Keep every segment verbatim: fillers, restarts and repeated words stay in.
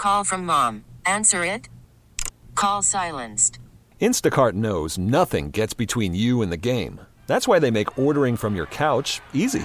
Call from mom. Answer it. Call silenced. Instacart knows nothing gets between you and the game. That's why they make ordering from your couch easy.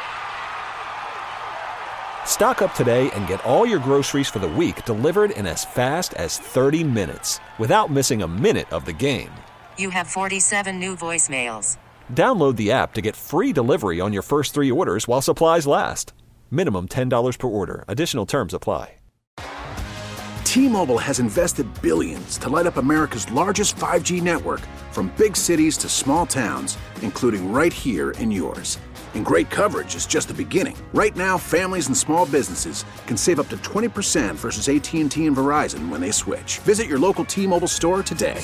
Stock up today and get all your groceries for the week delivered in as fast as thirty minutes without missing a minute of the game. You have forty-seven new voicemails. Download the app to get free delivery on your first three orders while supplies last. Minimum ten dollars per order. Additional terms apply. T-Mobile has invested billions to light up America's largest five G network, from big cities to small towns, including right here in yours. And great coverage is just the beginning. Right now, families and small businesses can save up to twenty percent versus A T and T and Verizon when they switch. Visit your local T-Mobile store today.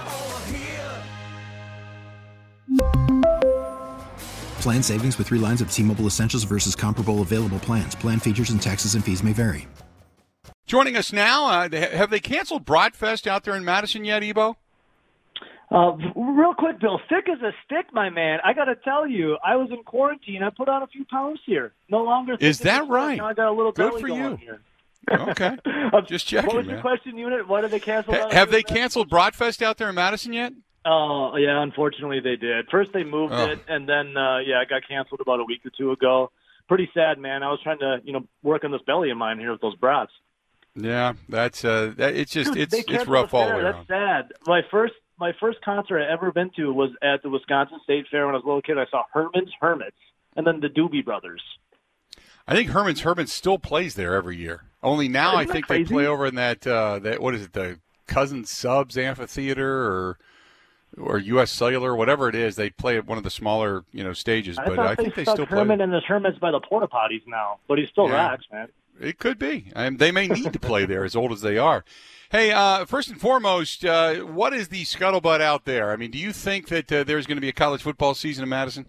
Plan savings with three lines of T-Mobile Essentials versus comparable available plans. Plan features and taxes and fees may vary. Joining us now, uh, have they canceled Broadfest out there in Madison yet, Ebo? Uh, real quick, Bill, thick as a stick, my man. I got to tell you, I was in quarantine. I put on a few pounds here. No longer thick. Is that right? Now I got a little Good belly for going you. Here. Okay. Just checking, What was man. your question, Unit? Why did they cancel? Ha- have they canceled Broadfest out there in Madison yet? Oh, yeah, unfortunately they did. First they moved Oh. it, and then, uh, yeah, it got canceled about a week or two ago. Pretty sad, man. I was trying to, you know, work on this belly of mine here with those brats. Yeah, that's uh, that, it's just Dude, it's they it's canceled rough the all the fair. way That's around. sad. My first my first concert I ever been to was at the Wisconsin State Fair when I was a little kid. I saw Herman's Hermits and then the Doobie Brothers. I think Herman's Hermits still plays there every year. Only now Isn't I that think crazy? they play over in that uh, that what is it, the Cousins Subs Amphitheater or or U S Cellular, whatever it is. They play at one of the smaller you know stages, I but thought I think they they stuck still play. Herman and the Hermits by the porta potties now, but he still Yeah. rocks, man. It could be. And they may need to play there, as old as they are. Hey, uh, first and foremost, uh, what is the scuttlebutt out there? I mean, do you think that uh, there's going to be a college football season in Madison?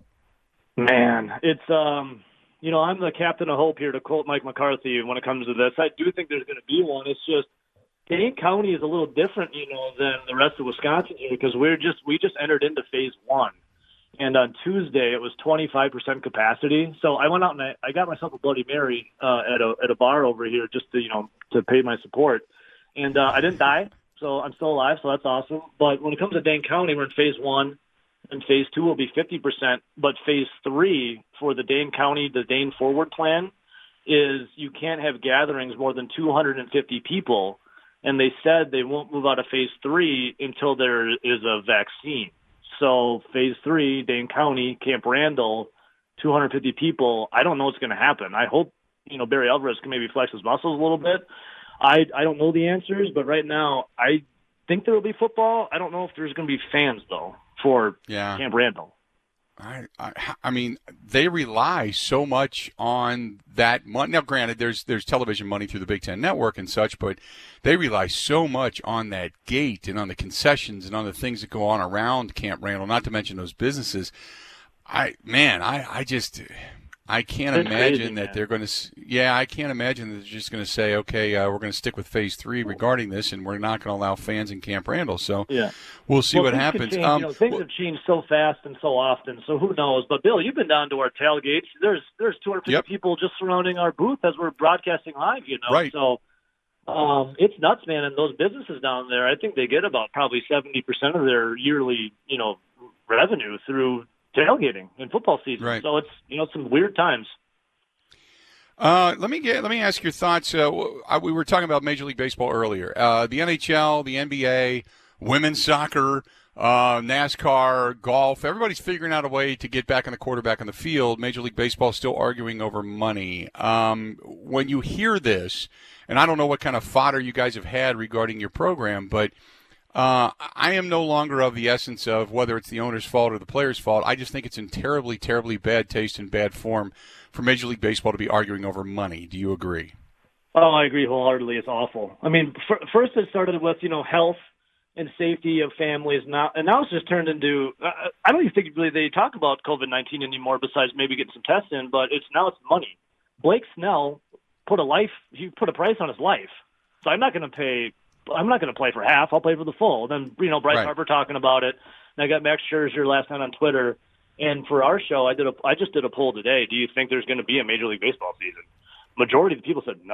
Man, it's um, you know, I'm the captain of hope here to quote Mike McCarthy when it comes to this. I do think there's going to be one. It's just Dane County is a little different, you know, than the rest of Wisconsin here because we're just we just entered into phase one. And on Tuesday, it was twenty-five percent capacity. So I went out and I, I got myself a Bloody Mary uh, at a at a bar over here just to, you know, to pay my support. And uh, I didn't die, so I'm still alive, so that's awesome. But when it comes to Dane County, we're in phase one, and phase two will be fifty percent. But phase three for the Dane County, the Dane Forward Plan, is you can't have gatherings more than two hundred fifty people. And they said they won't move out of phase three until there is a vaccine. So phase three, Dane County, Camp Randall, two hundred fifty people. I don't know what's going to happen. I hope, you know, Barry Alvarez can maybe flex his muscles a little bit. I I don't know the answers, but right now I think there will be football. I don't know if there's going to be fans, though, for Yeah. Camp Randall. I, I, I mean, they rely so much on that money. Now, granted, there's there's television money through the Big Ten Network and such, but they rely so much on that gate and on the concessions and on the things that go on around Camp Randall, not to mention those businesses. I man, I, I just I can't It's imagine crazy, that man. they're going to. Yeah, I can't imagine that they're just going to say, okay, uh, we're going to stick with phase three regarding this, and we're not going to allow fans in Camp Randall. So Yeah. we'll see Well, what things could happens. change, Um, you know, things well- have changed so fast and so often, so who knows? But Bill, you've been down to our tailgates. There's there's two hundred fifty Yep. people just surrounding our booth as we're broadcasting live. You know, Right. so um, it's nuts, man. And those businesses down there, I think they get about probably seventy percent of their yearly, you know, revenue through tailgating in football season. Right. So it's you know some weird times. Uh, let me get let me ask your thoughts. Uh, w- I- we were talking about Major League Baseball earlier. Uh, the N H L, the N B A, women's soccer, uh, NASCAR, golf. Everybody's figuring out a way to get back on the quarterback on the field. Major League Baseball is still arguing over money. Um, when you hear this, and I don't know what kind of fodder you guys have had regarding your program, but uh, I am no longer of the essence of whether it's the owner's fault or the player's fault. I just think it's in terribly, terribly bad taste and bad form for Major League Baseball to be arguing over money. Do you agree? Oh, I agree wholeheartedly. It's awful. I mean, f- first it started with, you know, health and safety of families. Now, and now it's just turned into, uh, I don't even think really they talk about COVID nineteen anymore besides maybe getting some tests in, but it's now it's money. Blake Snell put a life, he put a price on his life. So I'm not going to pay, I'm not going to play for half. I'll play for the full. Then, you know, Bryce Right. Harper talking about it. And I got Max Scherzer last night on Twitter. And for our show, I did a, I just did a poll today. Do you think there's going to be a Major League Baseball season? Majority of the people said no.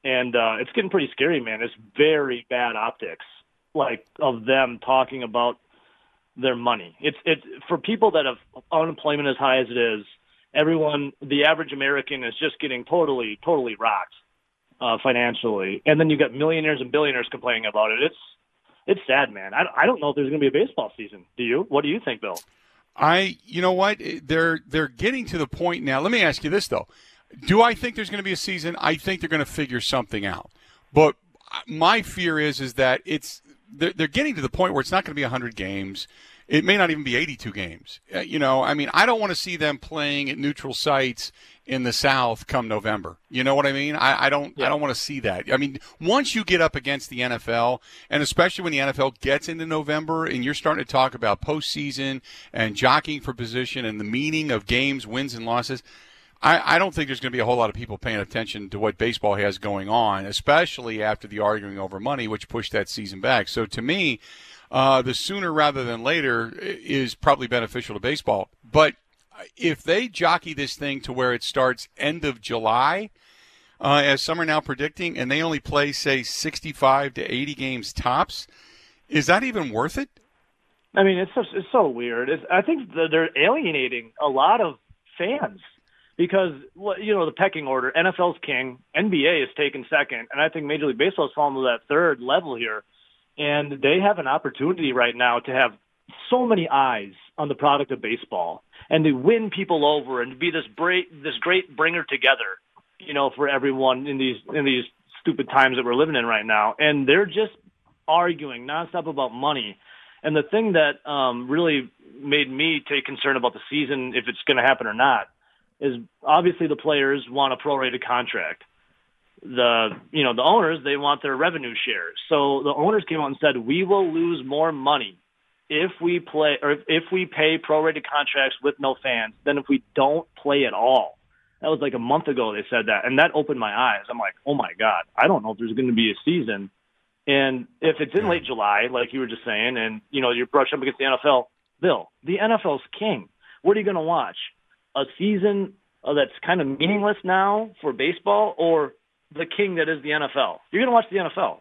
And uh, it's getting pretty scary, man. It's very bad optics, like, of them talking about their money. It's it's for people that have unemployment as high as it is, everyone, the average American is just getting totally, totally rocked uh, financially. And then you got millionaires and billionaires complaining about it. It's it's sad, man. I, I don't know if there's going to be a baseball season. Do you? What do you think, Bill? I, you know what? They're they're getting to the point now. Let me ask you this, though. Do I think there's going to be a season? I think they're going to figure something out. But my fear is is that it's they're, they're getting to the point where it's not going to be one hundred games. It may not even be eighty-two games. Uh, you know, I mean, I don't want to see them playing at neutral sites in the South come November. You know what I mean? I, I don't yeah. I don't want to see that. I mean, once you get up against the N F L, and especially when the N F L gets into November and you're starting to talk about postseason and jockeying for position and the meaning of games, wins and losses, I, I don't think there's going to be a whole lot of people paying attention to what baseball has going on, especially after the arguing over money, which pushed that season back. So to me, uh, the sooner rather than later is probably beneficial to baseball. But if they jockey this thing to where it starts end of July, uh, as some are now predicting, and they only play, say, sixty-five to eighty games tops, is that even worth it? I mean, it's just, it's so weird. It's, I think that they're alienating a lot of fans because, you know, the pecking order, N F L's king, N B A is taken second, and I think Major League Baseball is falling to that third level here. And they have an opportunity right now to have so many eyes on the product of baseball and to win people over and to be this great, this great bringer together, you know, for everyone in these in these stupid times that we're living in right now. And they're just arguing nonstop about money. And the thing that um, really made me take concern about the season, if it's going to happen or not, is obviously the players want a prorated contract. The you know the owners, they want their revenue shares. So the owners came out and said, we will lose more money if we play or if, if we pay prorated contracts with no fans than if we don't play at all. That was like a month ago they said that, and that opened my eyes. I'm like, oh my God, I don't know if there's going to be a season. And if it's in late July, like you were just saying, and you know you're brushed up against the N F L, Bill, the N F L's king. What are you going to watch? A season uh, that's kind of meaningless now for baseball, or the king that is the N F L? You're going to watch the N F L.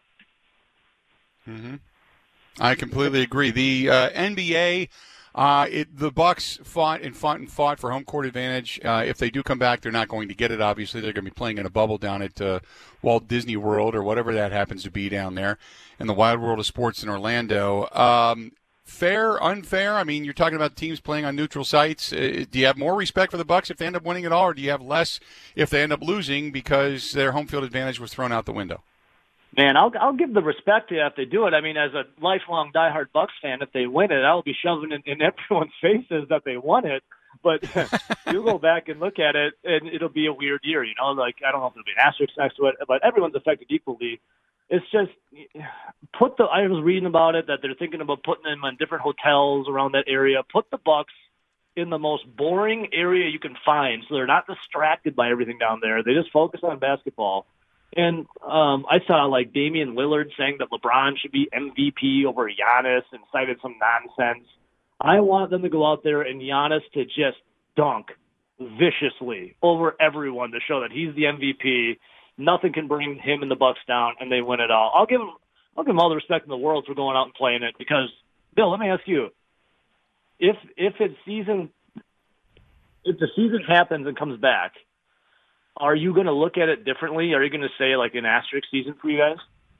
Mm-hmm. I completely agree. The uh, N B A, uh, it, the Bucks fought and fought and fought for home court advantage. Uh, if they do come back, they're not going to get it. Obviously, they're going to be playing in a bubble down at uh, Walt Disney World or whatever that happens to be down there in the wild world of sports in Orlando. Um, fair, unfair? I mean, you're talking about teams playing on neutral sites. Uh, do you have more respect for the Bucks if they end up winning it all, or do you have less if they end up losing because their home field advantage was thrown out the window? Man, I'll I'll give the respect to you if they do it. I mean, as a lifelong diehard Bucks fan, if they win it, I'll be shoving in, in everyone's faces that they won it. But you go back and look at it, and it'll be a weird year. You know, like I don't know if there'll be an asterisk next to it, but everyone's affected equally. It's just put the. I was reading about it that they're thinking about putting them in different hotels around that area. Put the Bucks in the most boring area you can find, so they're not distracted by everything down there. They just focus on basketball. And um, I saw like Damian Lillard saying that LeBron should be M V P over Giannis and cited some nonsense. I want them to go out there and Giannis to just dunk viciously over everyone to show that he's the M V P. Nothing can bring him and the Bucks down, and they win it all. I'll give them, I'll give them all the respect in the world for going out and playing it. Because, Bill, let me ask you: if if it's season, if the season happens and comes back, are you going to look at it differently? Are you going to say like an asterisk season for you guys?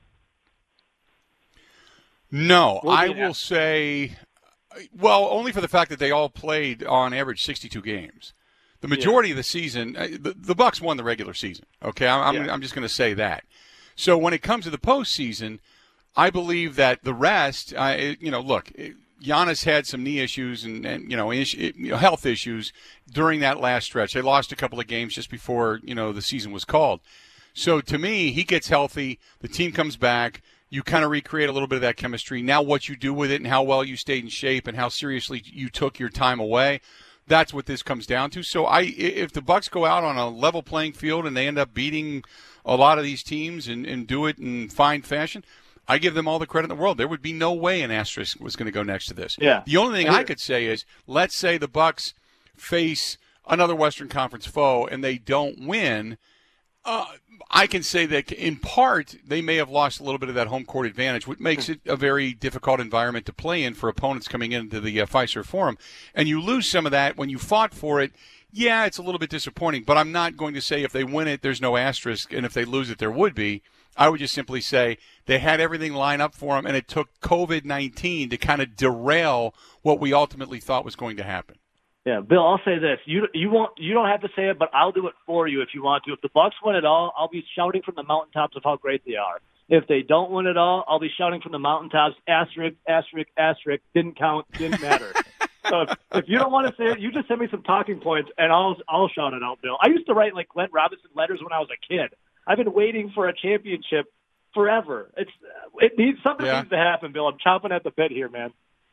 No, I will say, well, only for the fact that they all played on average sixty-two games. The majority yeah. of the season, the, the Bucks won the regular season. Okay, I'm, yeah. I'm just going to say that. So when it comes to the postseason, I believe that the rest, uh, you know, look, Giannis had some knee issues and, and you know, ish, you know, health issues during that last stretch. They lost a couple of games just before, you know, the season was called. So to me, he gets healthy, the team comes back, you kind of recreate a little bit of that chemistry. Now what you do with it and how well you stayed in shape and how seriously you took your time away, that's what this comes down to. So I, if the Bucks go out on a level playing field and they end up beating a lot of these teams and, and do it in fine fashion, I give them all the credit in the world. There would be no way an asterisk was going to go next to this. Yeah. The only thing I could say is, let's say the Bucks face another Western Conference foe and they don't win. Uh, I can say that in part they may have lost a little bit of that home court advantage, which makes it a very difficult environment to play in for opponents coming into the uh, Fiserv Forum. And you lose some of that when you fought for it. Yeah, it's a little bit disappointing, but I'm not going to say if they win it, there's no asterisk, and if they lose it, there would be. I would just simply say they had everything lined up for them, and it took covid nineteen to kind of derail what we ultimately thought was going to happen. Yeah, Bill, I'll say this. You you won't you don't have to say it, but I'll do it for you if you want to. If the Bucks win it all, I'll be shouting from the mountaintops of how great they are. If they don't win it all, I'll be shouting from the mountaintops, asterisk, asterisk, asterisk, didn't count, didn't matter. So if, if you don't want to say it, you just send me some talking points, and I'll I'll shout it out, Bill. I used to write like Glenn Robinson letters when I was a kid. I've been waiting for a championship forever. It's it needs something yeah. needs to happen, Bill. I'm chomping at the bit here, man.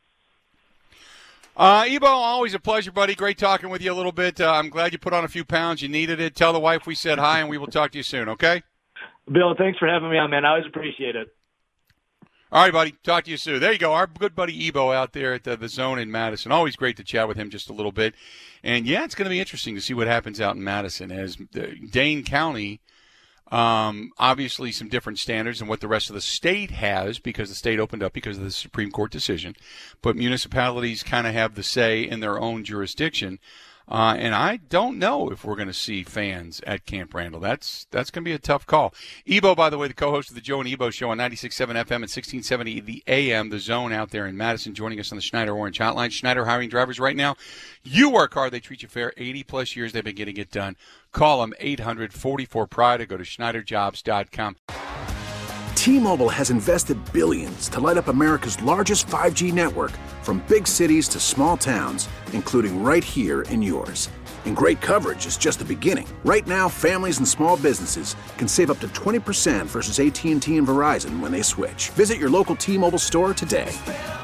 Uh, Ebo, always a pleasure, buddy. Great talking with you a little bit. Uh, I'm glad you put on a few pounds. You needed it. Tell the wife we said hi, and we will talk to you soon, okay? Bill, thanks for having me on, man. I always appreciate it. All right, buddy. Talk to you soon. There you go. Our good buddy Ebo out there at the, the Zone in Madison. Always great to chat with him just a little bit. And, yeah, it's going to be interesting to see what happens out in Madison as Dane County – Um, obviously, some different standards than what the rest of the state has because the state opened up because of the Supreme Court decision. But municipalities kind of have the say in their own jurisdiction. Uh, and I don't know if we're going to see fans at Camp Randall. That's that's going to be a tough call. Ebo, by the way, the co-host of the Joe and Ebo Show on ninety-six point seven F M and sixteen seventy the A M, the Zone out there in Madison, joining us on the Schneider Orange Hotline. Schneider hiring drivers right now. You work hard, they treat you fair. eighty-plus years they've been getting it done. Call them eight hundred forty-four pride or go to Schneider Jobs dot com. T-Mobile has invested billions to light up America's largest five G network, from big cities to small towns, including right here in yours. And great coverage is just the beginning. Right now, families and small businesses can save up to twenty percent versus A T and T and Verizon when they switch. Visit your local T-Mobile store today.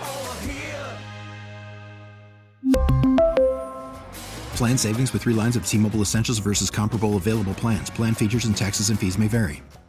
Plan savings with three lines of T-Mobile Essentials versus comparable available plans. Plan features and taxes and fees may vary.